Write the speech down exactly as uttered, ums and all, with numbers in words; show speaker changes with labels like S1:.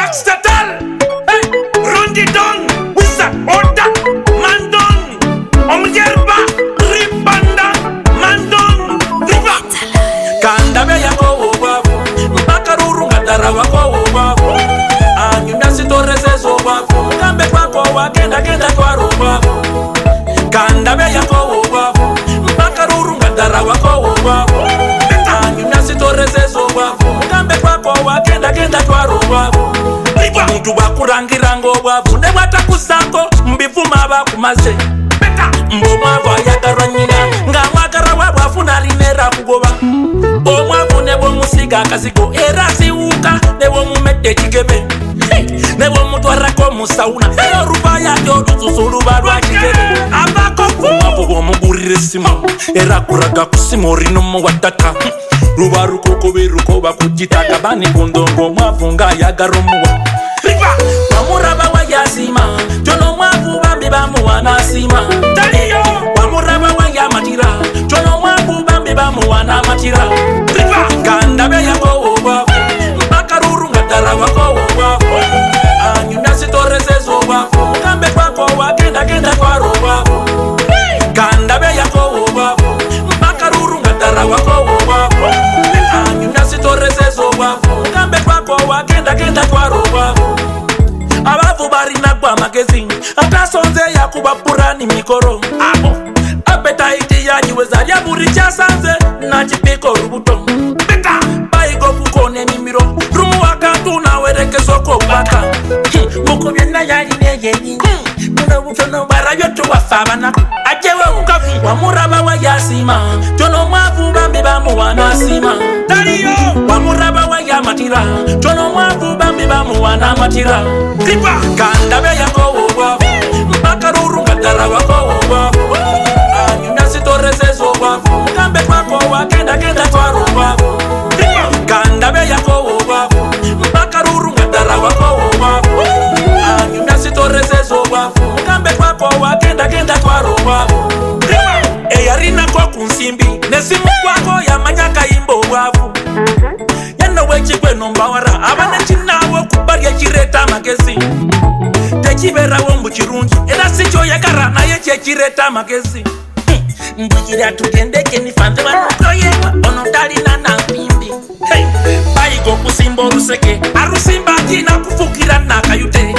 S1: Max Tatal, hey, Rundi Don, Wissa Oda, Mandon, Omgerba, Ribanda, Mandon, Riva. Kandabe yako wabu, Bakaruru ngatara wako wabu. Anyumya sitorezezo wabu, Kambe kwako wakenda kenda kwa rubabu. Kandabe yako wabu, Bakaruru ngatara wako wabu. Anyumya sitorezezo wabu, Kambe kwako wakenda kenda kwa rubabu. Muntu bakurangira ngo wabu, ne watakusako mbivuma bakumaze. Mbomwa yagaranyina nga mwagara wabu afuna limera kugoba. Omwavu nebo musiga kazigo era siuka nebo mumete kigeme. Nebo mutwarako musauna ero rubaya jodu susuluba lwa kigeme. Abako omwavu bomugurire simo era kuraga kusimori no wataka. Rubaruko koberuko bakujitaka bani kundongo omwavu nga yagarumuwa. Wamuraba wa yasima jono mwavu bambi bamuwana sima. Taliyo wamuraba wa yamatira jono mwavu bambi bamuwana matira. Kandabe yako wabu Bakaruru ngatara wako wabu. Anyumya sitorezezo wabu Kambe kwako wakenda kenda kwa rubabu. Kandabe yako wabu Bakaruru ngatara wako wabu. Anyumya sitorezezo wabu Kambe kwako wakenda kenda kwa rubabu. Abavu barina kwa magazine atasonze ya kubapurani mikoro. Abo appetite yanyiweza lyaburicha sanze na chipiko rubuto. Beta baigo kukone nimiro rumu wakatu na werekezo ko baka. Muko byena yali neyenyi muno butono barayoto wafabana. Ajewe ukavu wamuraba wa yasima jono mwavu bambi bamuwana sima. Taliyo wamuraba wa yamatira jono mwavu bambi bamuwana matira. Riba kandabe yako wabu Bakaruru ngatara wako wabu. Anyumya sitorezezo wabu Kambe kwako wakenda kenda kwa rubabu. Kandabe yako wabu Bakaruru ngatara wako wabu. Anyumya sitorezezo wabu Kambe kwako wakenda kenda kwa rubabu. Eyarina kwa kunsimbi nesimu kwako ya manyaka imbo wabu. Yano wechi kwe nombawara abane chinawo kubarya chireta magezi. Techibera wombu chirungi era sicho yakara na yeche chireta magezi. Mbujira tutendeke ni fanze wanokoyewa onodali na nampimbi. Hey, baigo kusimbo ruseke arusimba kina kufukira na kayute.